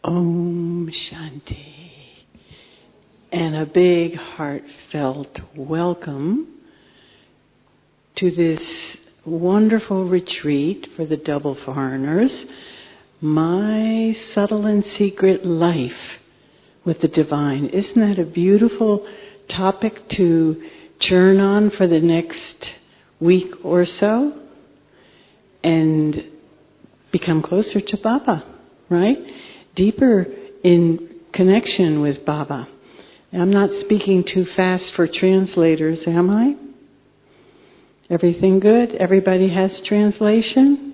Om Shanti. And a big heartfelt welcome to this wonderful retreat for the double foreigners, My Subtle and Secret Life with the Divine. Isn't that a beautiful topic to churn on for the next week or so and become closer to Baba, right? Deeper in connection with Baba. I'm not speaking too fast for translators, am I? Everything good? Everybody has translation?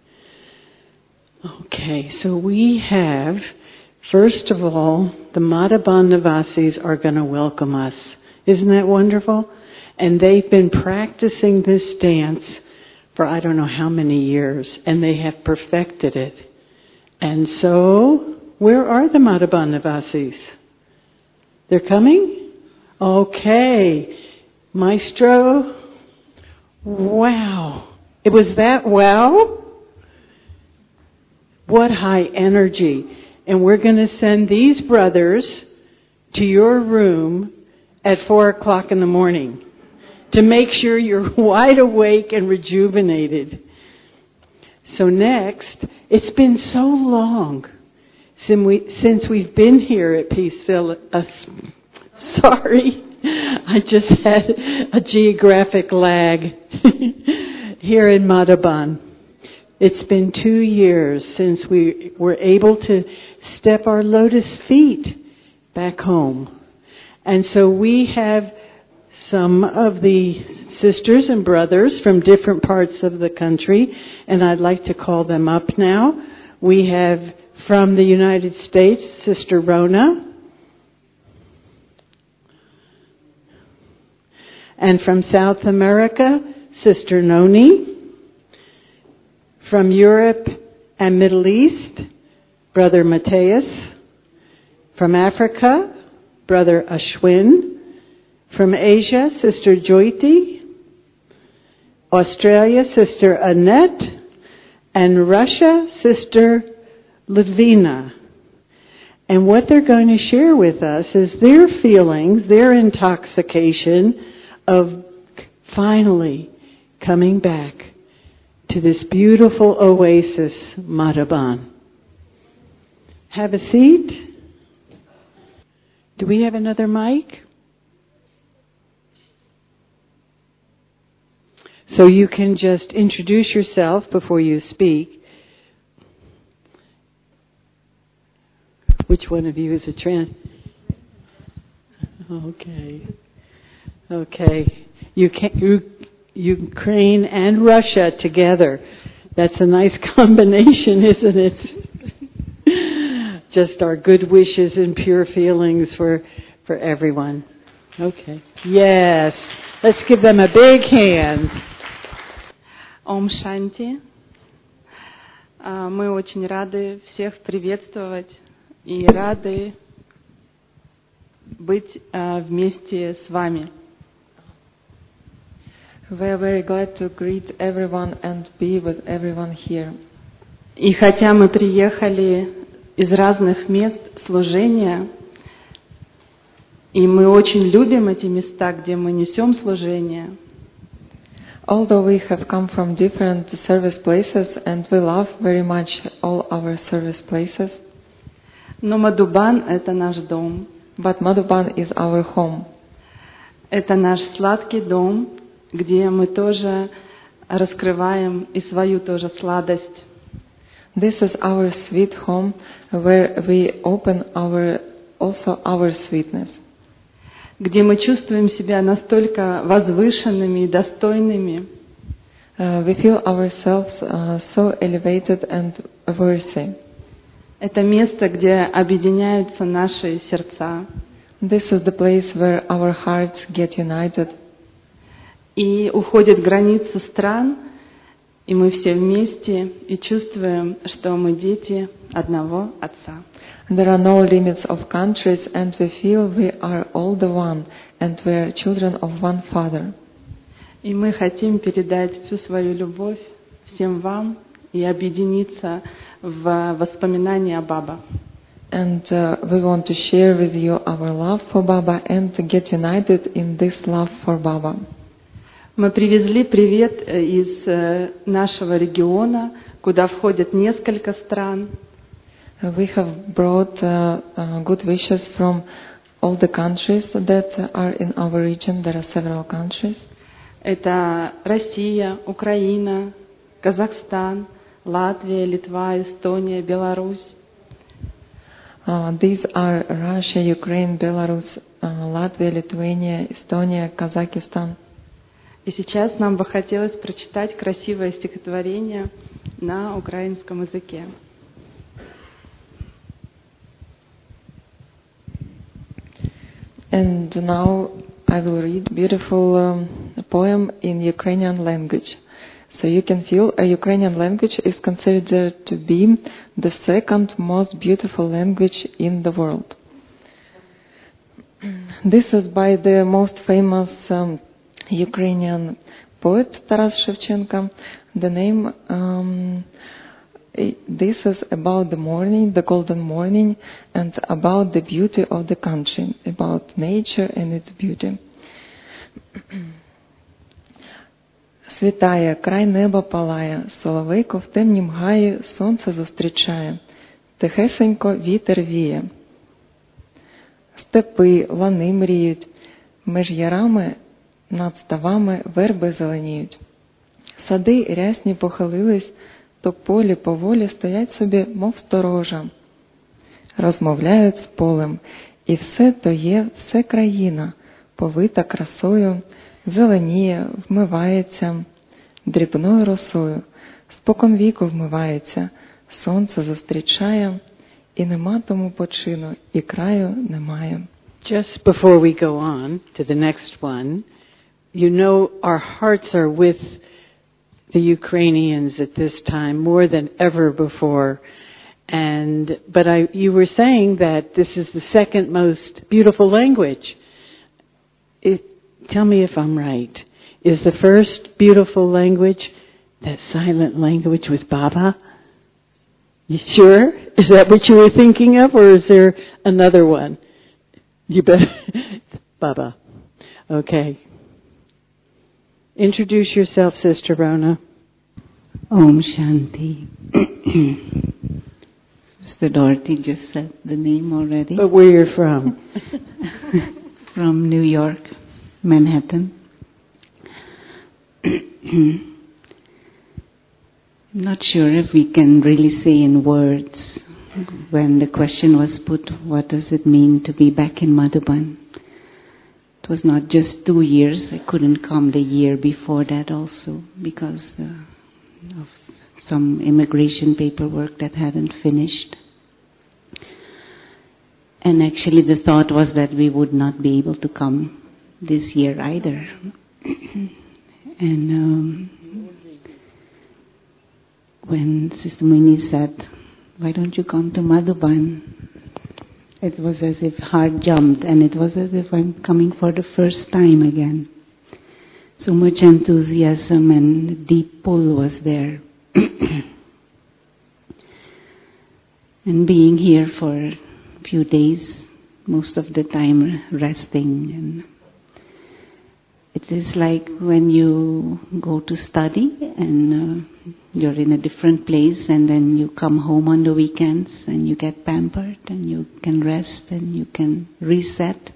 Okay, so we have, first of all, the Madhaban Nivasis are going to welcome us. Isn't that wonderful? And they've been practicing this dance for I don't know how many years, and they have perfected it. And so, where are the Madhaban Nivasis? They're coming? Okay. Maestro? Wow. It was that wow? What high energy. And we're going to send these brothers to your room at 4 o'clock in the morning to make sure you're wide awake and rejuvenated. So next, it's been so long since we've been here at Peaceville. Sorry, I just had a geographic lag here in Madhaban. It's been 2 years since we were able to step our lotus feet back home. And so we have some of the sisters and brothers from different parts of the country, and I'd like to call them up now. We have from the United States, Sister Rona. And from South America, Sister Noni. From Europe and Middle East, Brother Mateus. From Africa, Brother Ashwin. From Asia, Sister Jyoti. Australia, Sister Annette. And Russia, Sister Litvina. And what they're going to share with us is their feelings, their intoxication of finally coming back to this beautiful oasis, Madhaban. Have a seat. Do we have another mic? So you can just introduce yourself before you speak. Which one of you is a Okay. Ukraine and Russia together. That's a nice combination, isn't it? Just our good wishes and pure feelings for everyone. Okay. Yes. Let's give them a big hand. Ом Шанти. Мы очень рады всех приветствовать и рады быть вместе с вами. We are very glad to greet everyone and be with everyone here. И хотя мы приехали из разных мест служения, и мы очень любим эти места, где мы несем служение, Although we have come from different service places and we love very much all our service places, но Мадхубан — это наш дом. But Madhuban is our home. Это наш сладкий дом, где мы тоже раскрываем и свою тоже сладость. This is our sweet home where we open our sweetness. Где мы чувствуем себя настолько возвышенными и достойными. We feel ourselves so elevated and worthy. Это место, где объединяются наши сердца. This is the place where our hearts get united. И уходят границы стран, и мы все вместе, и чувствуем, что мы дети одного Отца. There are no limits of countries, and we feel we are all the one, and we are children of one Father. И мы хотим передать всю свою любовь всем вам и объединиться в воспоминании о Баба. And we want to share with you our love for Baba and to get united in this love for Baba. Мы привезли привет из нашего региона, куда входят несколько стран. We have brought good wishes from all the countries that are in our region. There are several countries. Это Россия, Украина, Казахстан, Латвия, Литва, Эстония, Беларусь. These are Russia, Ukraine, Belarus, Latvia, Lithuania, Estonia, Kazakhstan. И сейчас нам бы хотелось прочитать красивое стихотворение на украинском языке. And now I will read a beautiful poem in Ukrainian language. So you can feel a Ukrainian language is considered to be the second most beautiful language in the world. This is by the most famous Ukrainian poet Taras Shevchenko. The name, this is about the morning, the golden morning, and about the beauty of the country, about nature and its beauty. Світає, край неба палає, соловейко в темнім гаї сонце зустрічає, тихесенько вітер віє. Степи, лани мріють, меж ярами над ставами верби зеленіють. Сади рясні похилились, то полі поволі стоять собі, мов сторожа. Розмовляють з полем, і все то є, все країна, повита красою, зеленіє, вмивається дрібною росою, споконвіку вмивається, сонце зустрічає, і нема тому почину, і краю немає. Just before we go on to the next one, you know our hearts are with the Ukrainians at this time more than ever before. But you were saying that this is the second most beautiful language. Tell me if I'm right. Is the first beautiful language that silent language with Baba? You sure? Is that what you were thinking of, or is there another one? You bet. Baba. Okay. Introduce yourself, Sister Rona. Om Shanti. Sister Dorothy just said the name already. But where you're from? From New York, Manhattan. I'm not sure if we can really say in words. When the question was put, what does it mean to be back in Madhuban? It was not just 2 years. I couldn't come the year before that also because of some immigration paperwork that hadn't finished. And actually the thought was that we would not be able to come this year either. And when Sister Muni said, why don't you come to Madhuban? It was as if heart jumped, and it was as if I'm coming for the first time again. So much enthusiasm and deep pull was there. And being here for a few days, most of the time resting, and it is like when you go to study and you're in a different place and then you come home on the weekends and you get pampered and you can rest and you can reset.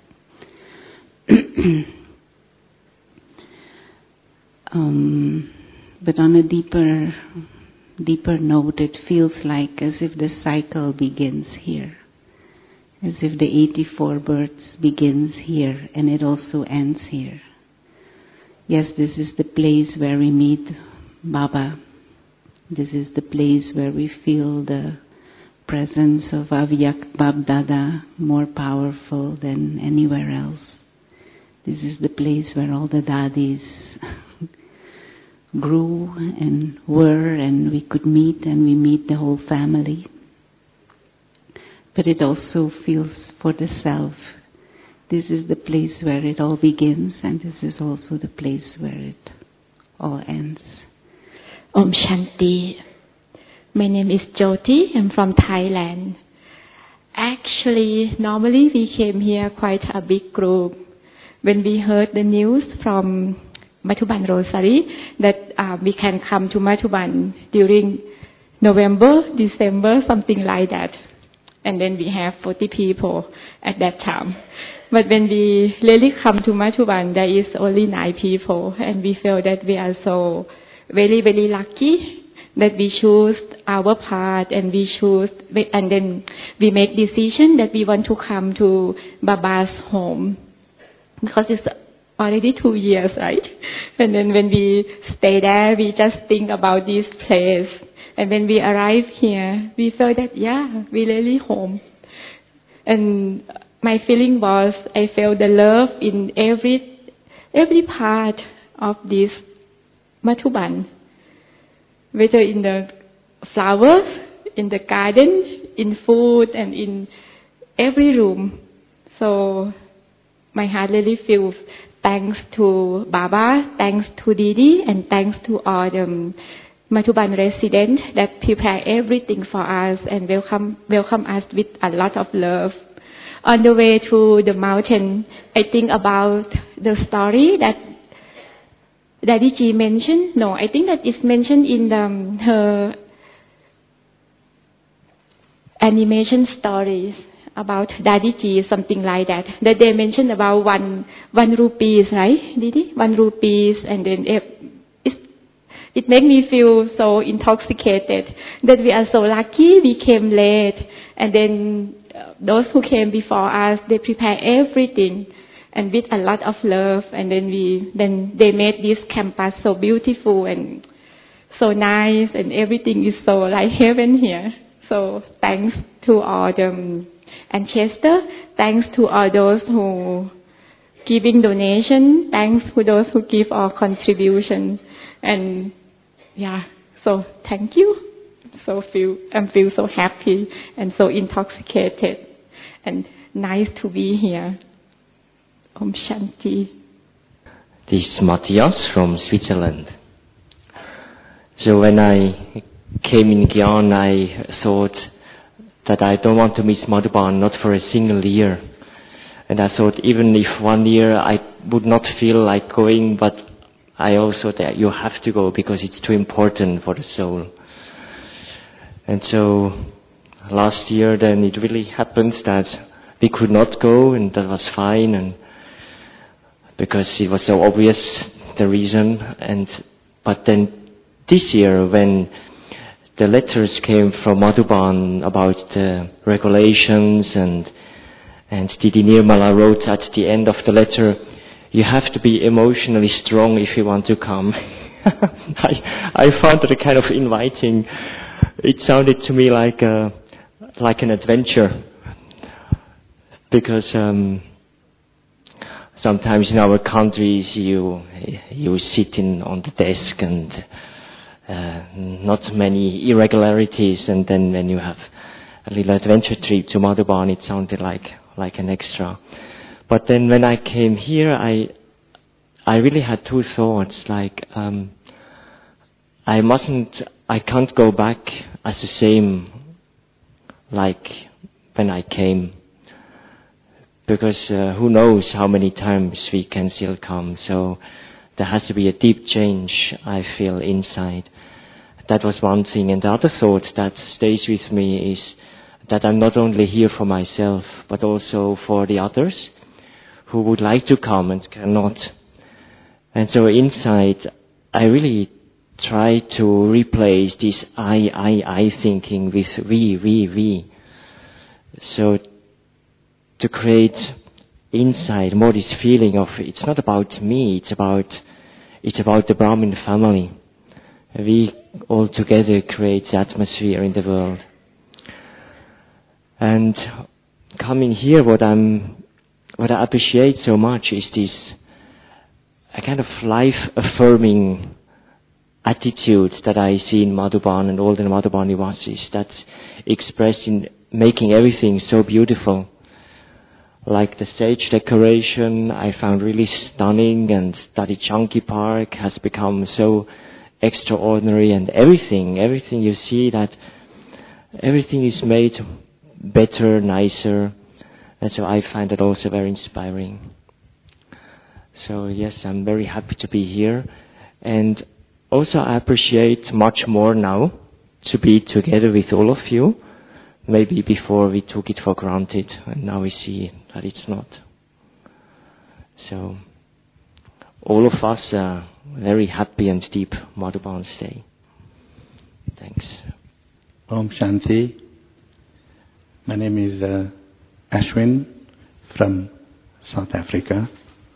But on a deeper note, it feels like as if the cycle begins here. As if the 84 births begins here and it also ends here. Yes, this is the place where we meet Baba. This is the place where we feel the presence of Avyak Bab Dada more powerful than anywhere else. This is the place where all the daddies grew and were, and we could meet, and we meet the whole family. But it also feels for the self. This is the place where it all begins, and this is also the place where it all ends. Om Shanti. My name is Jyoti. I'm from Thailand. Actually, normally we came here quite a big group. When we heard the news from Madhuban Rosary that we can come to Madhuban during November, December, something like that. And then we have 40 people at that time. But when we really come to Madhuban, there is only 9 people. And we feel that we are so very, very lucky that we choose our path and then we make decision that we want to come to Baba's home. Because it's already 2 years, right? And then when we stay there, we just think about this place. And when we arrive here, we feel that, we really home. And my feeling was, I felt the love in every part of this Madhuban. Whether in the flowers, in the garden, in food, and in every room. So my heart really feels thanks to Baba, thanks to Didi, and thanks to all the Madhuban residents that prepare everything for us and welcome us with a lot of love. On the way to the mountain, I think about the story that Daddy Ji mentioned. No, I think that it's mentioned in her animation stories about Daddy Ji, something like that. That they mentioned about one rupees, right, Didi? 1 rupees, and then it made me feel so intoxicated that we are so lucky we came late, and then those who came before us, they prepare everything and with a lot of love, and then they made this campus so beautiful and so nice, and everything is so like heaven here. So thanks to all the ancestors, thanks to all those who giving donation, thanks to those who give our contribution, and so thank you. I feel so happy and so intoxicated, and nice to be here. Om Shanti. This is Matthias from Switzerland. So when I came in Gyan, I thought that I don't want to miss Madhuban, not for a single year. And I thought even if 1 year I would not feel like going, but I also that you have to go because it's too important for the soul. And so last year then it really happened that we could not go, and that was fine, and because it was so obvious the reason. But then this year when the letters came from Madhuban about the regulations, and Didi Nirmala wrote at the end of the letter, you have to be emotionally strong if you want to come. I found it kind of inviting. It sounded to me like an adventure, because sometimes in our countries you sit on the desk and not many irregularities, and then when you have a little adventure trip to Madhuban, it sounded like an extra. But then when I came here, I really had 2 thoughts, like I can't go back as the same like when I came, because who knows how many times we can still come. So there has to be a deep change, I feel, inside. That was one thing. And the other thought that stays with me is that I'm not only here for myself, but also for the others who would like to come and cannot. And so inside, I really try to replace this I thinking with we. So to create inside more this feeling of it's not about me, it's about the Brahmin family. We all together create the atmosphere in the world. And coming here, what I appreciate so much is this a kind of life-affirming attitude that I see in Madhuban and all the Madhubani Vasis, that's expressed in making everything so beautiful. Like the stage decoration, I found really stunning, and Dadi Chanki Park has become so extraordinary, and everything you see that everything is made better, nicer. And so I find that also very inspiring. So yes, I'm very happy to be here. And also I appreciate much more now to be together with all of you. Maybe before we took it for granted, and now we see that it's not. So all of us are very happy and deep Madhubans Day. Thanks. Om Shanti. My name is Ashwin from South Africa.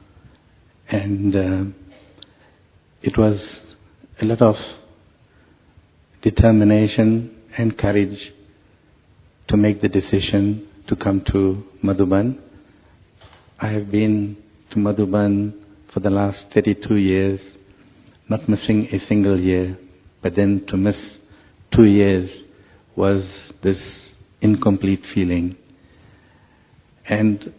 And it was a lot of determination and courage to make the decision to come to Madhuban. I have been to Madhuban for the last 32 years, not missing a single year, but then to miss 2 years was this incomplete feeling. And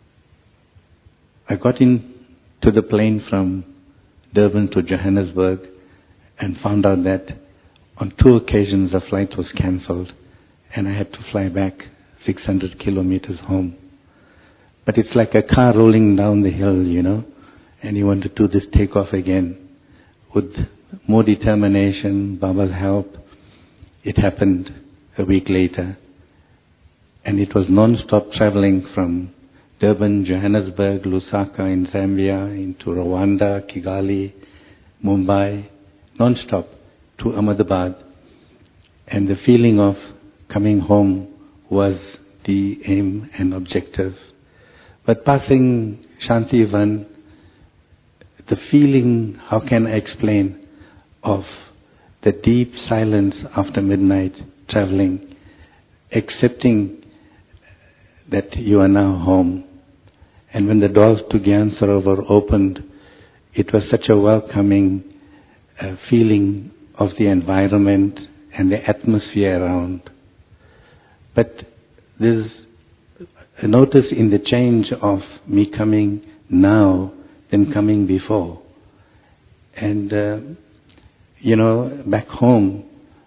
I got into the plane from Durban to Johannesburg and found out that on 2 occasions the flight was cancelled and I had to fly back 600 kilometers home. But it's like a car rolling down the hill, you know, and you want to do this takeoff again. With more determination, Baba's help, it happened a week later. And it was non-stop traveling from Durban, Johannesburg, Lusaka in Zambia, into Rwanda, Kigali, Mumbai, non-stop to Ahmedabad. And the feeling of coming home was the aim and objective. But passing Shantivan, the feeling, how can I explain, of the deep silence after midnight traveling, accepting that you are now home. And when the doors to Gyan Sarovar opened, it was such a welcoming feeling of the environment and the atmosphere around. But there's a notice in the change of me coming now than coming before. And, you know, back home,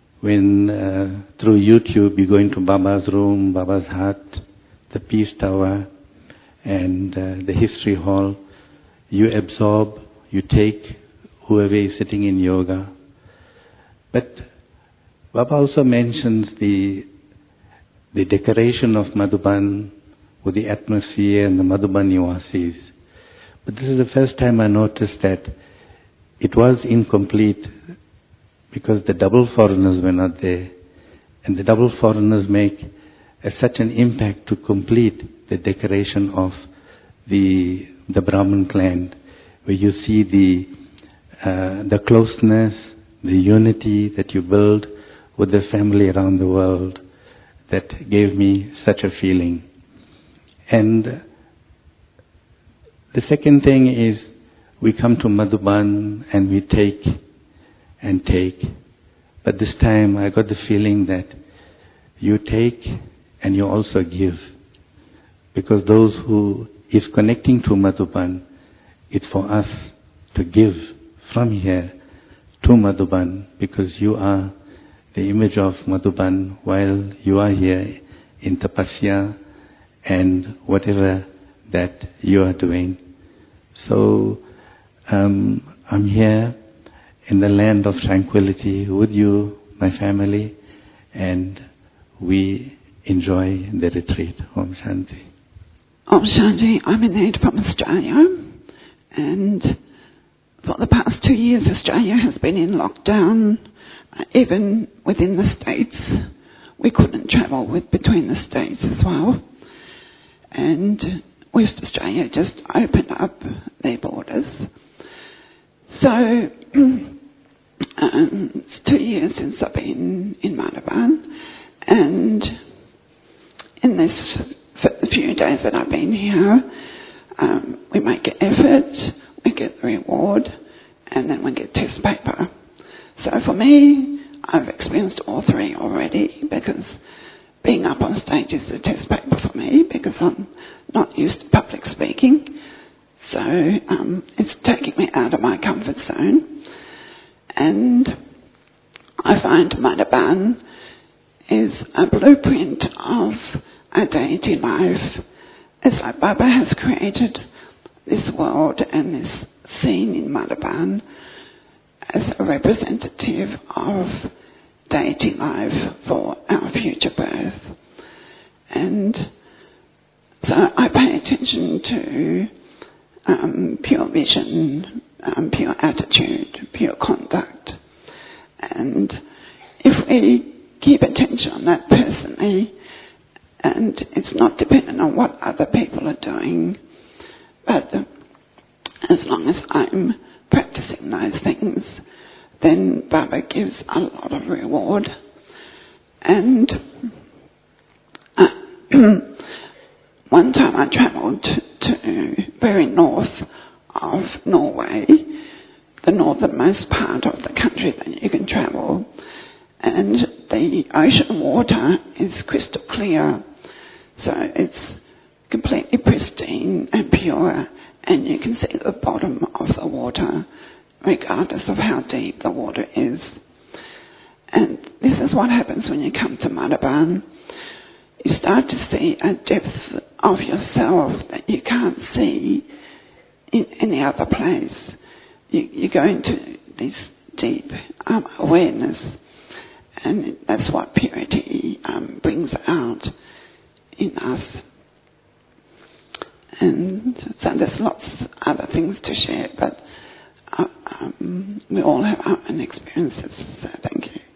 when through YouTube you go into Baba's room, Baba's hut, the Peace Tower, and the History Hall, you absorb, you take whoever is sitting in yoga. But Baba also mentions the decoration of Madhuban with the atmosphere and the Madhuban Nivasis. But this is the first time I noticed that it was incomplete because the double foreigners were not there. And the double foreigners make such an impact to complete the decoration of the Brahmin clan, where you see the closeness, the unity that you build with the family around the world, that gave me such a feeling. And the second thing is, we come to Madhuban and we take and take. But this time I got the feeling that you take and you also give. Because those who is connecting to Madhuban, it's for us to give from here to Madhuban, because you are the image of Madhuban while you are here in Tapasya and whatever that you are doing. So I'm here in the land of tranquility with you, my family, and we enjoy the retreat. Om Shanti. Om Shanti. I'm Annette from Australia, and for the past 2 years Australia has been in lockdown. Even within the States, we couldn't travel between the States as well. And West Australia just opened up their borders. So it's 2 years since I've been in Madhuban, and in this few days that I've been here, we make an effort, we get the reward, and then we get test paper. So for me, I've experienced all three already, because being up on stage is a test paper for me, because I'm not used to public speaking. So it's taking me out of my comfort zone. And I find Madhuban is a blueprint of a deity life. It's like Baba has created this world and this scene in Madhuban as a representative of deity life for our future birth. And so I pay attention to pure vision, pure attitude, pure conduct. And if we keep attention on that personally, and it's not dependent on what other people are doing, but as long as I'm practicing those things, then Baba gives a lot of reward. And one time I travelled to very north of Norway, the northernmost part of the country that you can travel, and the ocean water is crystal clear, so it's completely pristine and pure, and you can see the bottom of the water regardless of how deep the water is. And this is what happens when you come to Madhuban. You start to see a depth of yourself that you can't see in any other place. You go into this deep awareness, and that's what purity brings out in us. And so there's lots of other things to share, but we all have our own experiences, so thank you.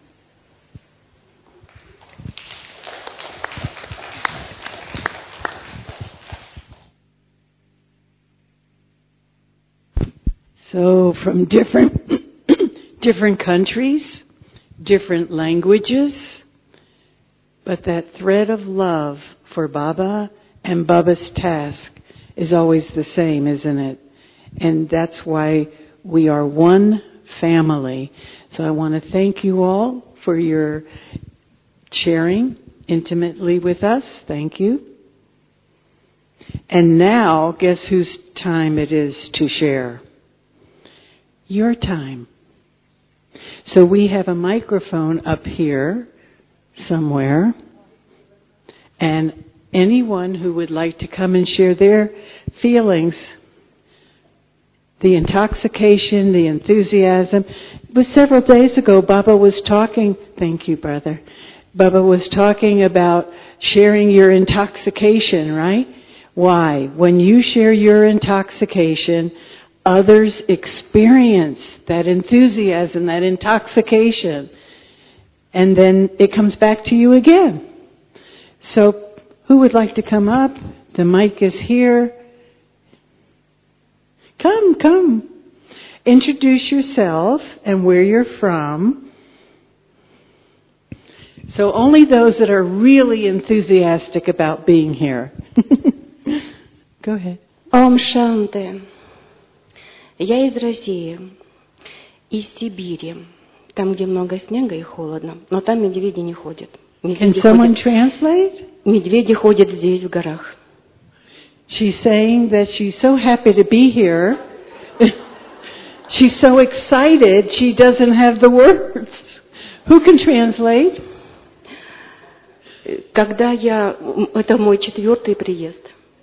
So from different countries, different languages, but that thread of love for Baba and Baba's task is always the same, isn't it? And that's why we are one family. So I want to thank you all for your sharing intimately with us. Thank you. And now, guess whose time it is to share? Your time. So we have a microphone up here somewhere, and anyone who would like to come and share their feelings, the intoxication, the enthusiasm. It was several days ago, Baba was talking, thank you, brother. Baba was talking about sharing your intoxication, right? Why? When you share your intoxication, others experience that enthusiasm, that intoxication, and then it comes back to you again. So, who would like to come up? The mic is here. Come. Introduce yourself and where you're from. So only those that are really enthusiastic about being here. Go ahead. Ом Шанти. Я из России, из Сибири, там, где много снега и холодно, но там медведи не ходят. Can someone translate? Медведи ходят здесь, в горах. She's saying that she's so happy to be here. She's so excited, she doesn't have the words. Who can translate? Это мой 4-й приезд.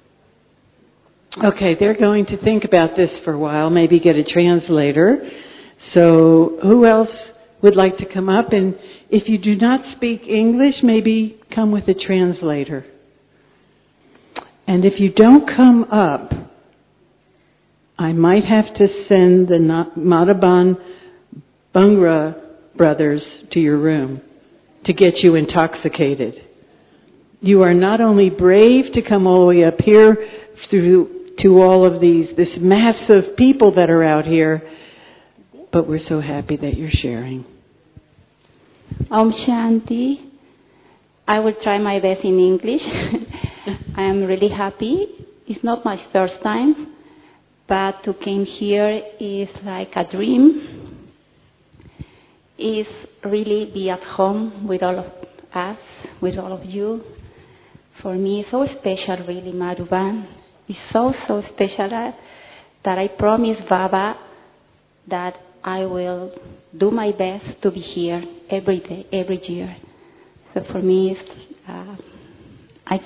Okay, they're going to think about this for a while, maybe get a translator. So who else would like to come up? And if you do not speak English, maybe come with a translator. And if you don't come up, I might have to send the Madhuban Bungra brothers to your room to get you intoxicated. You are not only brave to come all the way up here to all of this mass of people that are out here, but we're so happy that you're sharing. Om Shanti. I will try my best in English. I am really happy. It's not my first time, but to come here is like a dream. It's really be at home with all of us, with all of you. For me, it's so special, really, Madhuban. It's so special that I promise Baba that I will do my best to be here every day, every year. So for me, it's I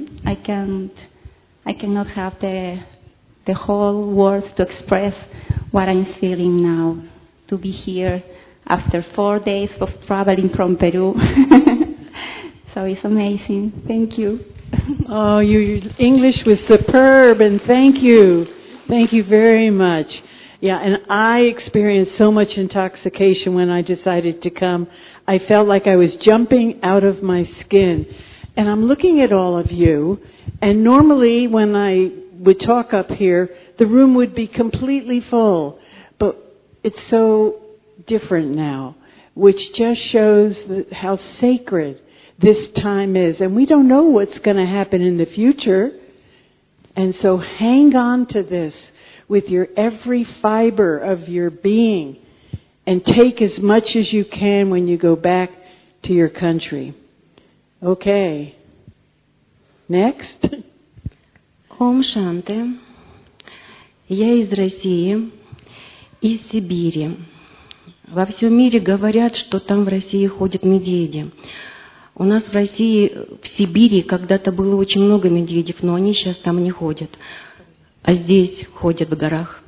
cannot have the whole words to express what I'm feeling now, to be here after 4 days of traveling from Peru. So it's amazing. Thank you. Oh, your English was superb, and thank you. Thank you very much. Yeah, and I experienced so much intoxication when I decided to come. I felt like I was jumping out of my skin. And I'm looking at all of you, and normally when I would talk up here, the room would be completely full. But it's so different now, which just shows how sacred this time is. And we don't know what's going to happen in the future. And so hang on to this with your every fiber of your being, and take as much as you can when you go back to your country. Okay. Next. Ом Шанте. Я из России, из Сибири. Во всем мире говорят, что там в России ходят медведи. У нас в России, в Сибири, когда-то было очень много медведей, но они сейчас там не ходят. А здесь ходят в горах.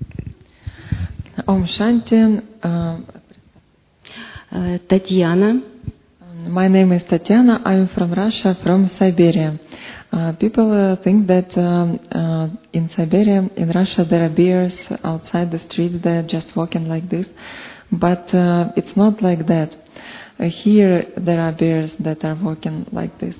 Om Shanti. Татьяна. My name is Tatiana. I'm from Russia, from Siberia. People think that in Siberia, in Russia, there are bears outside the streets. They are just walking like this. But it's not like that. Here, there are bears that are walking like this.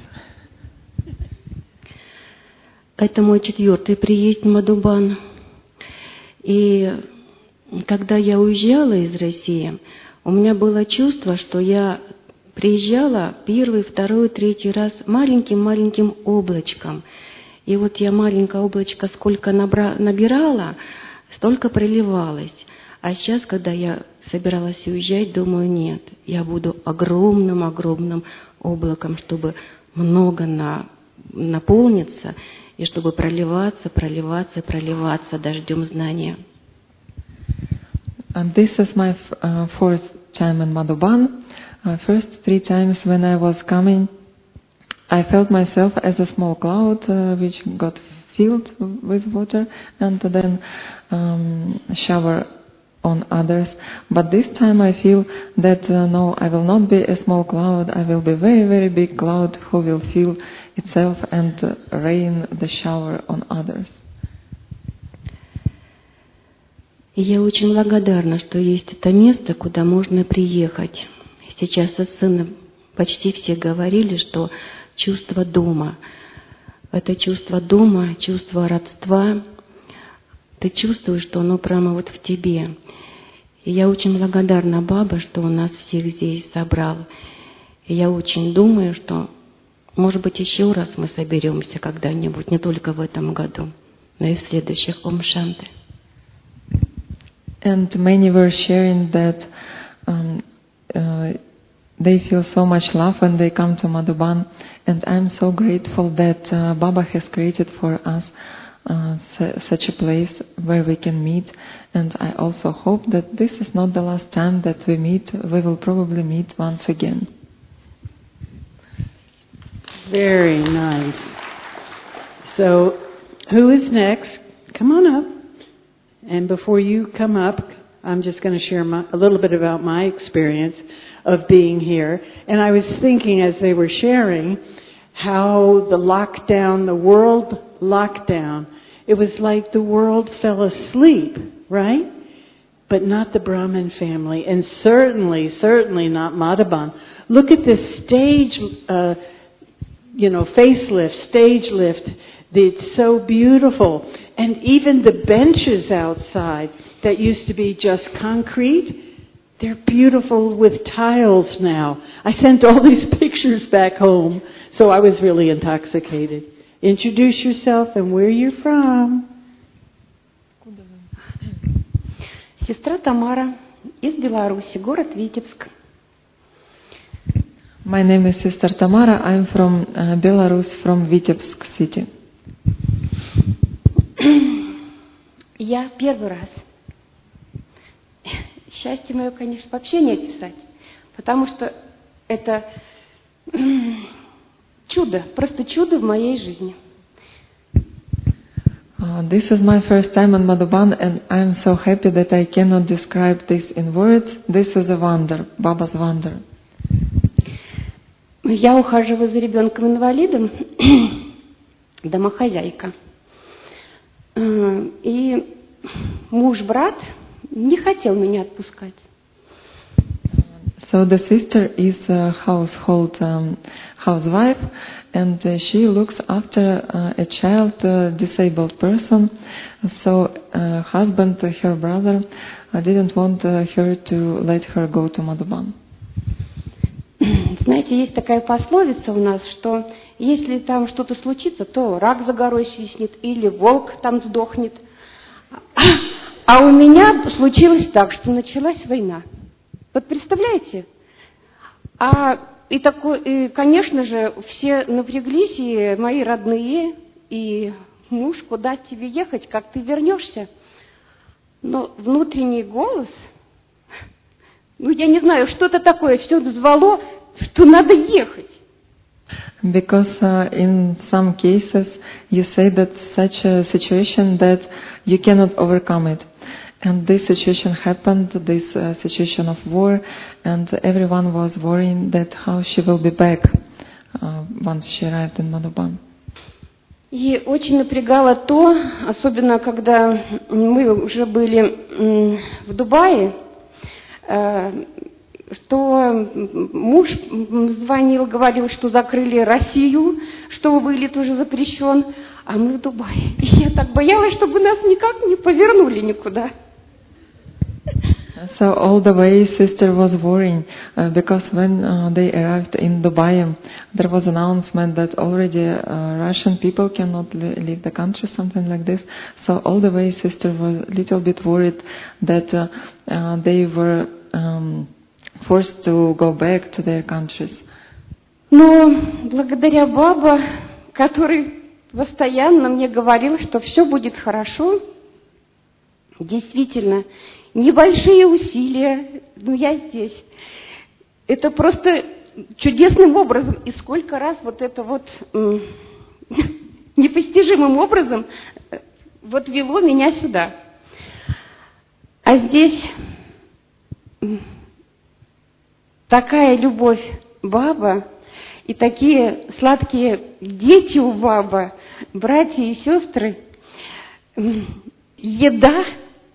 Это мой 4-й приезд в Мадубан. И когда я уезжала из России, у меня было чувство, что я приезжала 1-й, 2-й, 3-й раз маленьким-маленьким облачком. И вот я маленькое облачко сколько набирала, столько проливалось. А сейчас, когда я собиралась уезжать, думаю, нет, я буду огромным-огромным облаком, чтобы много наполниться, и чтобы проливаться дождем знания. And this is my 4th time in Madhuban. First 3 times when I was coming, I felt myself as a small cloud which got filled with water and then shower on others. But this time I feel that no, I will not be a small cloud. I will be a very, very big cloud who will fill itself and rain the shower on others. И я очень благодарна, что есть это место, куда можно приехать. Сейчас от сына почти все говорили, что чувство дома. Это чувство дома, чувство родства. Ты чувствуешь, что оно прямо вот в тебе. И я очень благодарна Баба, что он нас всех здесь собрал. И я очень думаю, что, может быть, еще раз мы соберемся когда-нибудь, не только в этом году, но и в следующих. Ом Шанти. And many were sharing that they feel so much love when they come to Madhuban, and I'm so grateful that Baba has created for us such a place where we can meet, and I also hope that this is not the last time that we meet. We will probably meet once again. Very nice. So, who is next? Come on up. And before you come up, I'm just going to share a little bit about my experience of being here. And I was thinking as they were sharing how the lockdown, the world lockdown, it was like the world fell asleep, right? But not the Brahmin family, and certainly not Madhuban. Look at this stage, facelift, stage lift. It's so beautiful. And even the benches outside that used to be just concrete, they're beautiful with tiles now. I sent all these pictures back home, so I was really intoxicated. Introduce yourself and where you're from. Сестра Тамара из Беларуси, город Витебск. My name is Sister Tamara. I'm from Belarus, from Vitebsk city. Я первый раз. Счастье мое, конечно, вообще не описать, потому что это чудо, просто чудо в моей жизни. This is my first time in Madhuban, and I'm so happy that I cannot describe this in words. This is a wonder, Baba's wonder. Я ухаживаю за ребенком-инвалидом, домохозяйка. И муж-брат не хотел меня отпускать. So the sister is a housewife, and she looks after a child, disabled person. So husband, her brother, didn't want her to let her go to Madhuban. Знаете, есть такая пословица у нас, что если там что-то случится, то рак за горой свистнет или волк там сдохнет. А у меня случилось так, что началась война. Вот представляете? И, конечно же, все напряглись, и мои родные, и муж, куда тебе ехать, как ты вернешься? Но внутренний голос, я не знаю, что-то такое, все звало, что надо ехать. Because in some cases you say that such a situation that you cannot overcome it. And this situation happened, this situation of war, and everyone was worrying that how she will be back once she arrived in Madhuban. И очень напрягало то, особенно когда мы уже были в Дубае, что муж звонил, говорил, что закрыли Россию, что вылет уже запрещен, а мы в Дубае. И я так боялась, чтобы нас никак не повернули никуда. So all the way sister was worrying because when they arrived in Dubai, there was an announcement that already Russian people cannot leave the country, something like this. So all the way sister was a little bit worried that they were forced to go back to their countries. Но благодаря Баба, который постоянно мне говорил, что все будет хорошо, действительно, небольшие усилия, но я здесь. Это просто чудесным образом, и сколько раз вот это вот непостижимым образом вот вело меня сюда. А здесь такая любовь Баба и такие сладкие дети у Баба, братья и сестры, еда.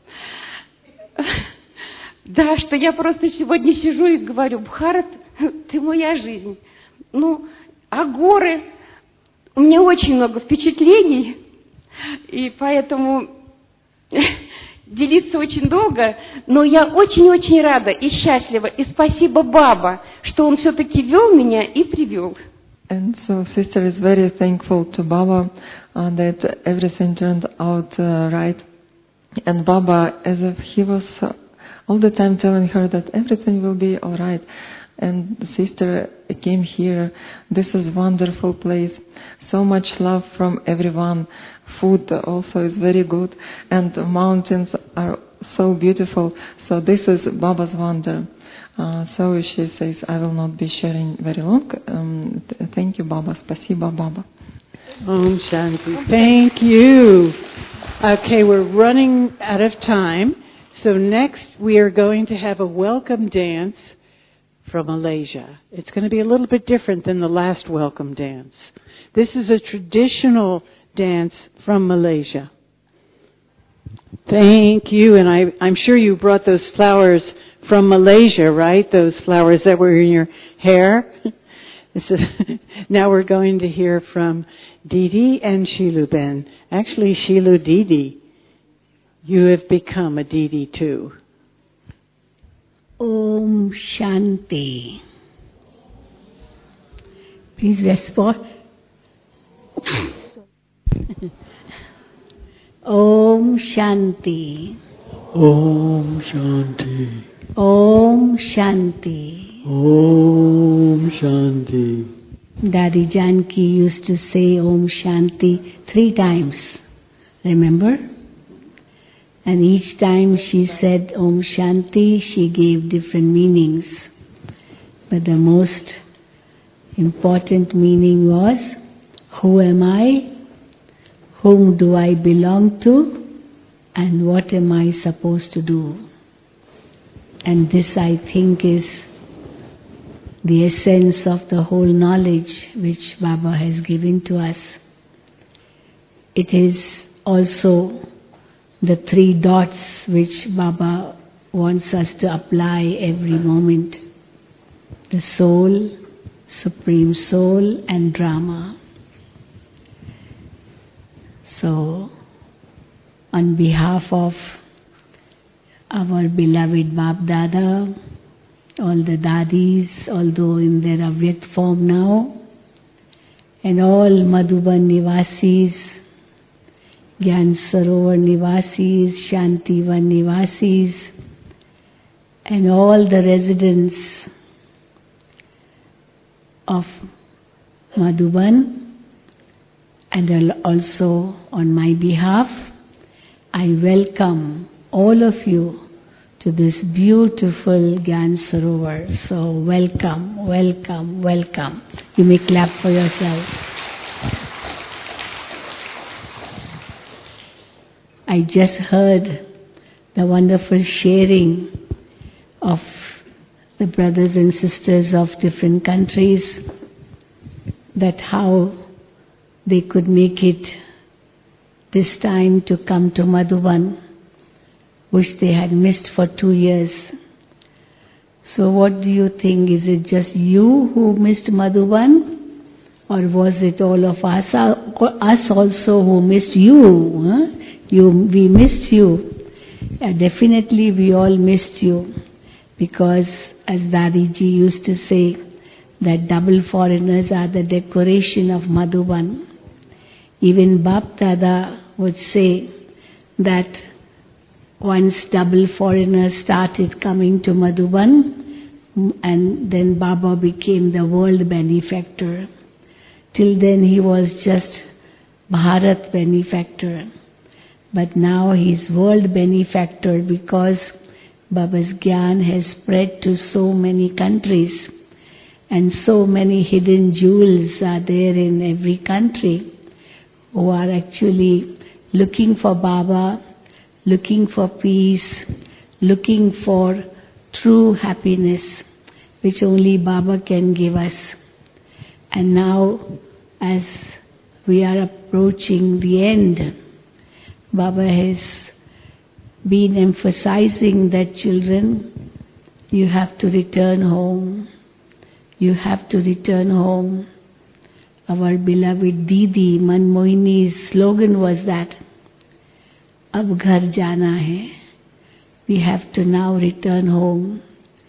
Да, что я просто сегодня сижу и говорю: Бхарат, ты моя жизнь. А горы, у меня очень много впечатлений, и поэтому делиться очень долго, но я очень-очень рада и счастлива, и спасибо Баба, что он все-таки вел меня и привел. And so sister is very thankful to Baba that everything turned out right. And Baba, as if he was all the time telling her that everything will be all right. And the sister came here. This is wonderful place. So much love from everyone. Food also is very good. And the mountains are so beautiful. So this is Baba's wonder. So she says, I will not be sharing very long. Thank you, Baba. Spasiba, Baba. Om Shanti. Thank you. Okay, we're running out of time. So next we are going to have a welcome dance from Malaysia. It's going to be a little bit different than the last welcome dance. This is a traditional dance from Malaysia. Thank you. And I'm sure you brought those flowers from Malaysia, right? Those flowers that were in your hair. Now we're going to hear from Didi and Shiluben. Actually, Shilu Didi, you have become a Didi too. Om Shanti. Please respond. Om Shanti. Om Shanti. Om Shanti. Om Shanti. Daddy Janki used to say Om Shanti 3 times. Remember? And each time she said Om Shanti, she gave different meanings. But the most important meaning was, who am I? Whom do I belong to? And what am I supposed to do? And this, I think, is the essence of the whole knowledge which Baba has given to us. It is also the 3 dots which Baba wants us to apply every moment. The soul, Supreme Soul, and drama. So, on behalf of our beloved Bap Dada, all the Dadis, although in their Avyakt form now, and all Madhuban Nivasis, Gyan Sarovar Nivasis, Shantivan Nivasis, and all the residents of Madhuban, and also on my behalf, I welcome all of you to this beautiful Gyan Sarovar. So welcome, welcome, welcome. You may clap for yourself. I just heard the wonderful sharing of the brothers and sisters of different countries, that how they could make it this time to come to Madhuban, which they had missed for 2 years. So what do you think? Is it just you who missed Madhuban? Or was it all of us also who missed you? Huh? We missed you. Definitely we all missed you. Because as Dadiji used to say, that double foreigners are the decoration of Madhuban. Even Bap Dada would say that once double foreigners started coming to Madhuban, and then Baba became the world benefactor. Till then he was just Bharat benefactor. But now he is world benefactor because Baba's Gyan has spread to so many countries. And so many hidden jewels are there in every country who are actually looking for Baba, looking for peace, looking for true happiness, which only Baba can give us. And now, as we are approaching the end, Baba has been emphasizing that, children, you have to return home. You have to return home. Our beloved Didi Manmohini's slogan was that, Ab ghar jana hai. We have to now return home.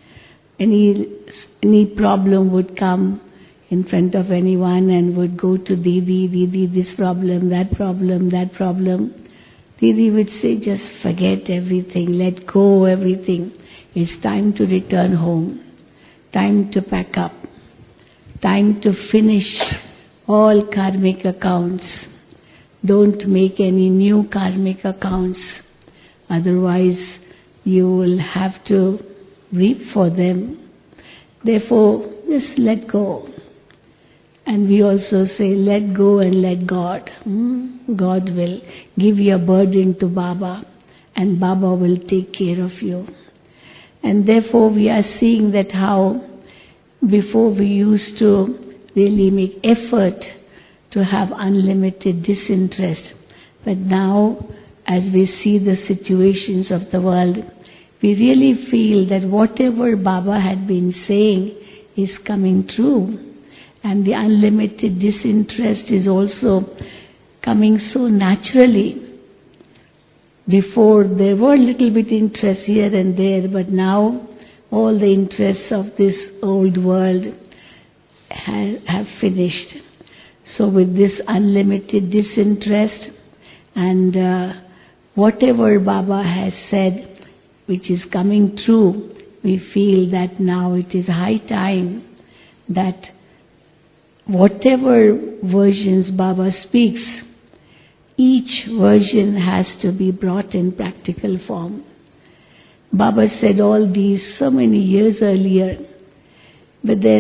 Any problem would come in front of anyone and would go to Didi, Didi, this problem, that problem, that problem. Didi would say, just forget everything, let go everything. It's time to return home. Time to pack up. Time to finish all karmic accounts. Don't make any new karmic accounts. Otherwise, you will have to reap for them. Therefore, just let go. And we also say, let go and let God. God will give your burden to Baba, and Baba will take care of you. And therefore, we are seeing that how before we used to really make effort to have unlimited disinterest. But now, as we see the situations of the world, we really feel that whatever Baba had been saying is coming true. And the unlimited disinterest is also coming so naturally. Before there were little bit interest here and there, but now all the interests of this old world have finished. So with this unlimited disinterest and whatever Baba has said, which is coming true, we feel that now it is high time that whatever versions Baba speaks, each version has to be brought in practical form. Baba said all these so many years earlier, but then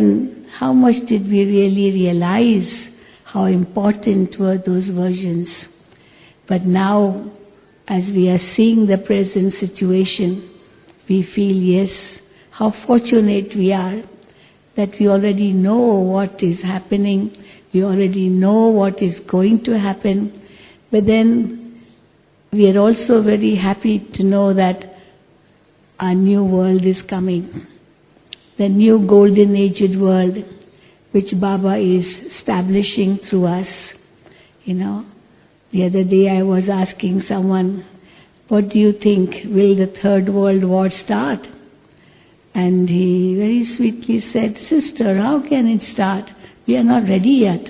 how much did we really realize how important were those versions? But now, as we are seeing the present situation, we feel, yes, how fortunate we are that we already know what is happening, we already know what is going to happen, but then we are also very happy to know that our new world is coming. The new golden aged world which Baba is establishing through us. The other day I was asking someone, what do you think, will the Third World War start? And he very sweetly said, sister, how can it start? We are not ready yet.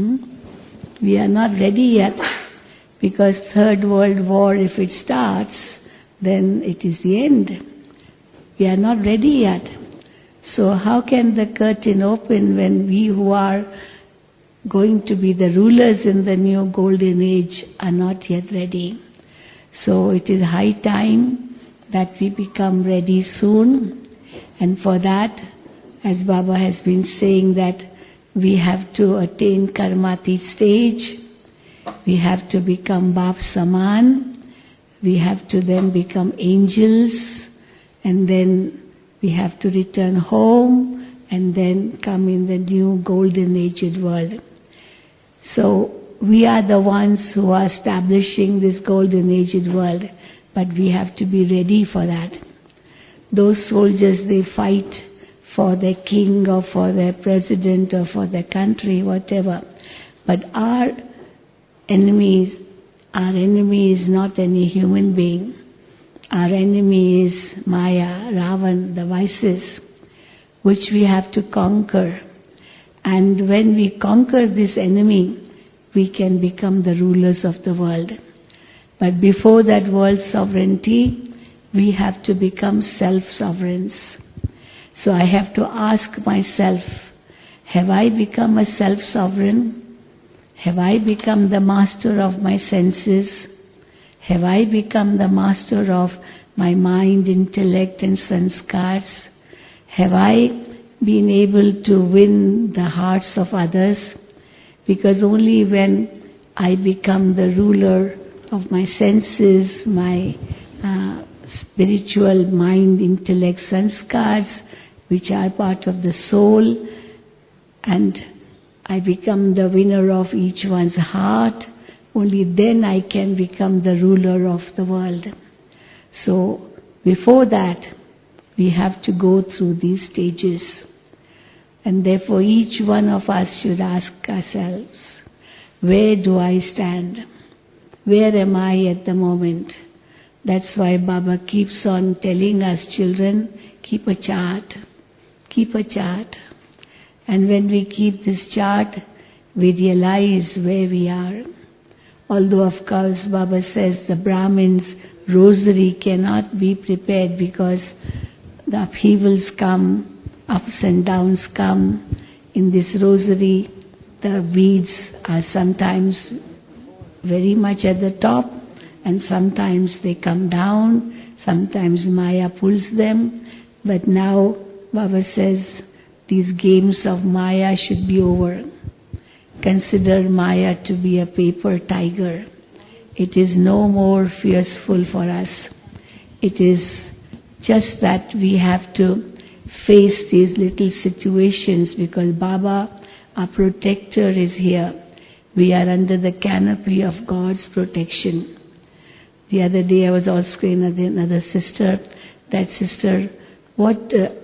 We are not ready yet, because Third World War, if it starts, then it is the end. We are not ready yet. So how can the curtain open when we who are going to be the rulers in the new golden age are not yet ready? So it is high time that we become ready soon. And for that, as Baba has been saying, that we have to attain Karmatit stage, we have to become Bap Saman, we have to then become angels, and then we have to return home and then come in the new golden aged world. So we are the ones who are establishing this golden aged world, but we have to be ready for that. Those soldiers, they fight for their king or for their president or for their country, whatever. But our enemy is not any human being. Our enemy is Maya, Ravan, the vices, which we have to conquer. And when we conquer this enemy, we can become the rulers of the world. But before that world sovereignty, we have to become self-sovereigns. So I have to ask myself, have I become a self-sovereign? Have I become the master of my senses? Have I become the master of my mind, intellect and sanskars? Have I been able to win the hearts of others? Because only when I become the ruler of my senses, my spiritual mind, intellect, sanskars, which are part of the soul, and I become the winner of each one's heart, only then I can become the ruler of the world. So before that, we have to go through these stages. And therefore each one of us should ask ourselves, where do I stand? Where am I at the moment? That's why Baba keeps on telling us, children, keep a chart. Keep a chart. And when we keep this chart, we realize where we are. Although, of course, Baba says the Brahmin's rosary cannot be prepared because the upheavals come, ups and downs come. In this rosary, the weeds are sometimes very much at the top, and sometimes they come down, sometimes Maya pulls them. But now, Baba says, these games of Maya should be over. Consider Maya to be a paper tiger. It is no more fearful for us. It is just that we have to face these little situations because Baba, our protector, is here. We are under the canopy of God's protection. The other day I was asking another sister, that sister, what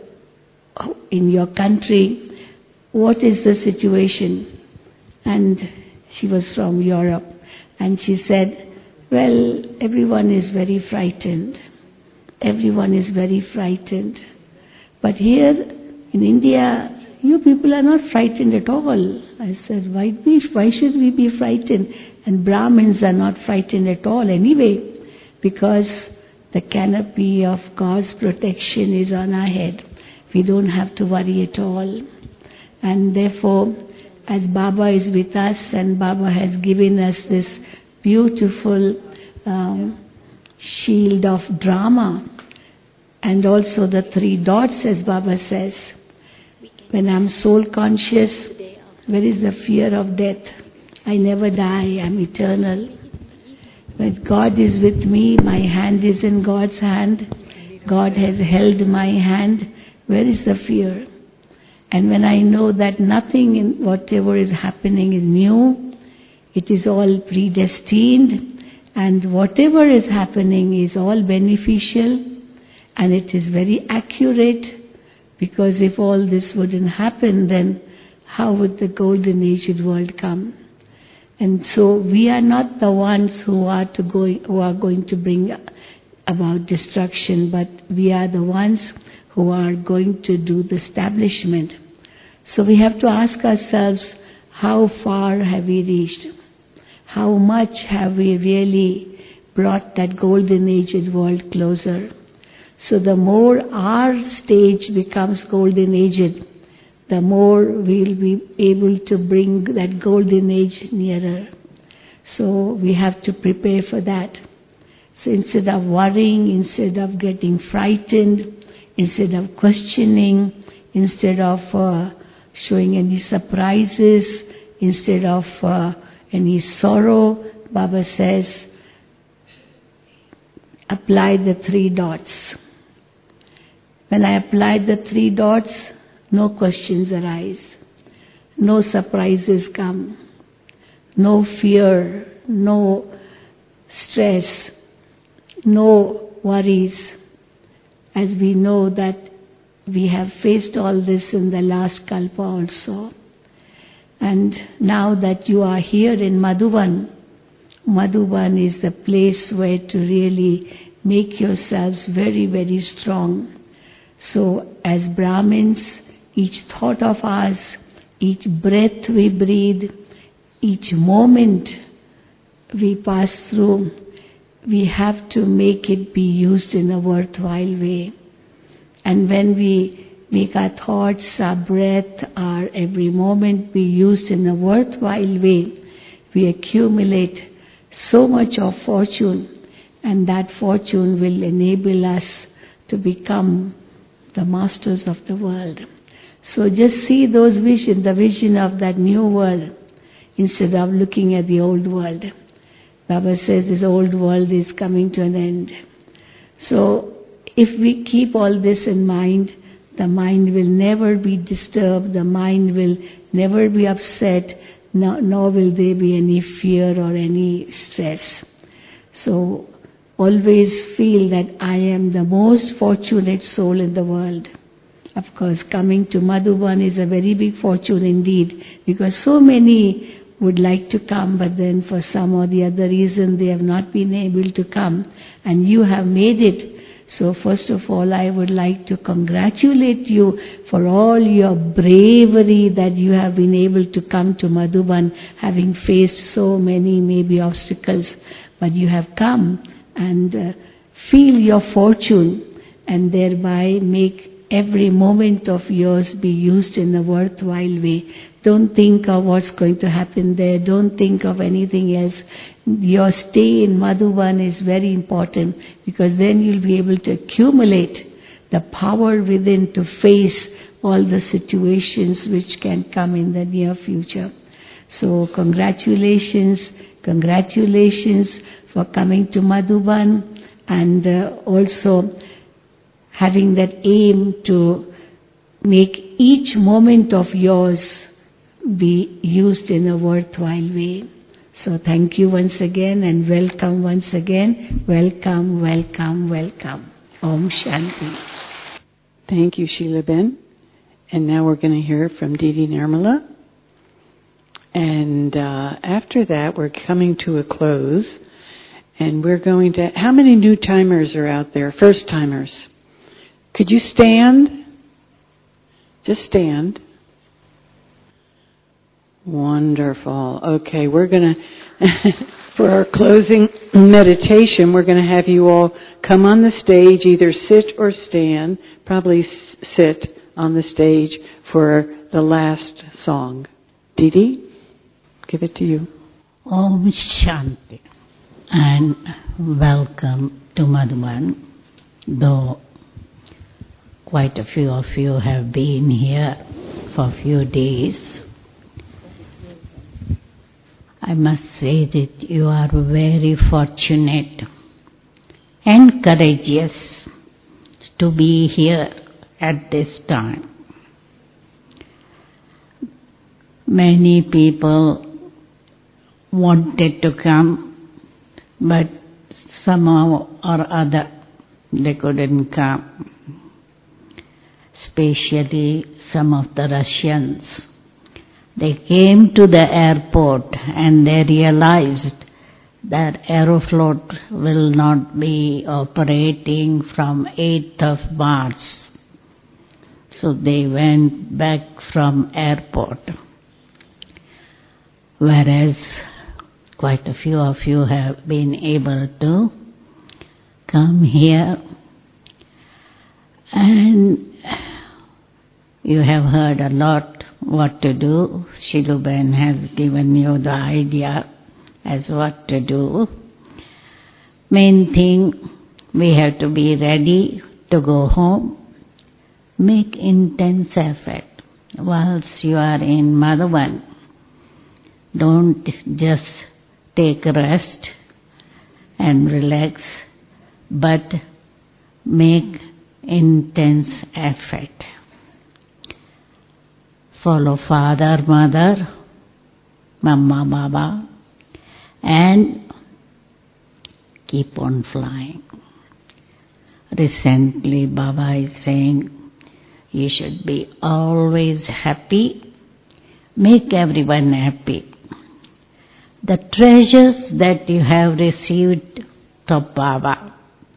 in your country, what is the situation? And she was from Europe, and she said, well, everyone is very frightened. Everyone is very frightened. But here in India, you people are not frightened at all. I said, why should we be frightened? And Brahmins are not frightened at all anyway, because the canopy of God's protection is on our head. We don't have to worry at all. And therefore, as Baba is with us and Baba has given us this beautiful shield of drama and also the 3 dots, as Baba says, When I'm soul conscious, where is the fear of death? I never die, I'm eternal. When God is with me, my hand is in God's hand. God has held my hand. Where is the fear? And when I know that nothing in whatever is happening is new, it is all predestined, and whatever is happening is all beneficial, and it is very accurate, because if all this wouldn't happen, then how would the golden aged world come? And so we are not the ones who are going to bring about destruction, but we are the ones who are going to do the establishment. So we have to ask ourselves, how far have we reached? How much have we really brought that golden aged world closer? So the more our stage becomes golden aged, the more we'll be able to bring that golden age nearer. So we have to prepare for that. So instead of worrying, instead of getting frightened, instead of questioning, instead of showing any surprises, instead of any sorrow, Baba says, apply the 3 dots. When I apply the 3 dots, no questions arise, no surprises come, no fear, no stress, no worries, as we know that we have faced all this in the last kalpa also. And now that you are here in Madhuban, Madhuban is the place where to really make yourselves very, very strong. So as Brahmins, each thought of ours, each breath we breathe, each moment we pass through, we have to make it be used in a worthwhile way. And when we make our thoughts, our breath, our every moment be used in a worthwhile way, we accumulate so much of fortune, and that fortune will enable us to become the masters of the world. So just see those visions, the vision of that new world, instead of looking at the old world. Baba says this old world is coming to an end. So if we keep all this in mind, the mind will never be disturbed, the mind will never be upset, nor will there be any fear or any stress. So always feel that I am the most fortunate soul in the world. Of course, coming to Madhuban is a very big fortune indeed, because so many would like to come, but then for some or the other reason they have not been able to come, and you have made it. So first of all, I would like to congratulate you for all your bravery that you have been able to come to Madhuban, having faced so many maybe obstacles, but you have come and feel your fortune, and thereby make every moment of yours be used in a worthwhile way. Don't think of what's going to happen there. Don't think of anything else. Your stay in Madhuban is very important, because then you'll be able to accumulate the power within to face all the situations which can come in the near future. So congratulations for coming to Madhuban, and also having that aim to make each moment of yours be used in a worthwhile way. So thank you once again, and welcome once again. Welcome, welcome, welcome. Om Shanti. Thank you, Sheila Ben. And now we're going to hear from Didi Nirmala. And after that, we're coming to a close. And we're going to... How many new timers are out there? First timers. Could you stand? Just stand. Wonderful. Okay, we're going to, for our closing meditation, we're going to have you all come on the stage, either sit or stand, probably sit on the stage for the last song. Didi, give it to you. Om Shanti, and welcome to Madhuban, though quite a few of you have been here for a few days. I must say that you are very fortunate and courageous to be here at this time. Many people wanted to come, but somehow or other they couldn't come. Especially some of the Russians. They came to the airport and they realized that Aeroflot will not be operating from 8th of March. So they went back from airport. Whereas quite a few of you have been able to come here and you have heard a lot what to do. Shiluben has given you the idea as what to do. Main thing, we have to be ready to go home. Make intense effort whilst you are in Madhuban. Don't just take rest and relax, but make intense effort. Follow Father, Mother, Mama, Baba, and keep on flying. Recently, Baba is saying, you should be always happy. Make everyone happy. The treasures that you have received from Baba,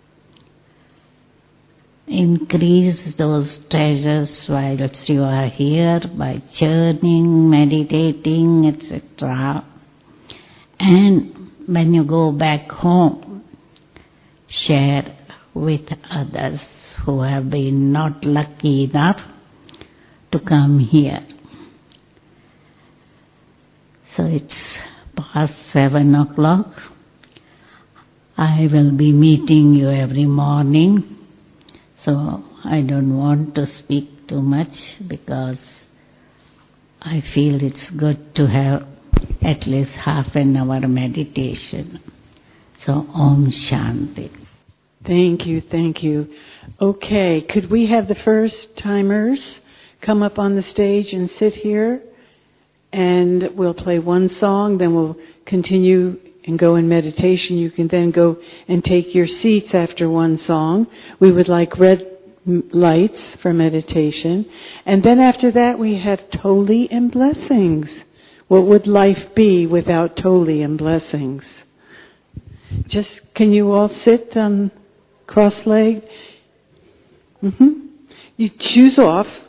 increase those treasures whilst you are here by churning, meditating, etc. And when you go back home, share with others who have been not lucky enough to come here. So it's past 7 o'clock. I will be meeting you every morning. So I don't want to speak too much because I feel it's good to have at least half an hour meditation. So Om Shanti. Thank you, thank you. Okay, could we have the first timers come up on the stage and sit here? And we'll play one song, then we'll continue and go in meditation. You can then go and take your seats after one song. We would like red lights for meditation. And then after that we have Toli and blessings. What would life be without Toli and blessings? Just, can you all sit cross-legged? You shoes off.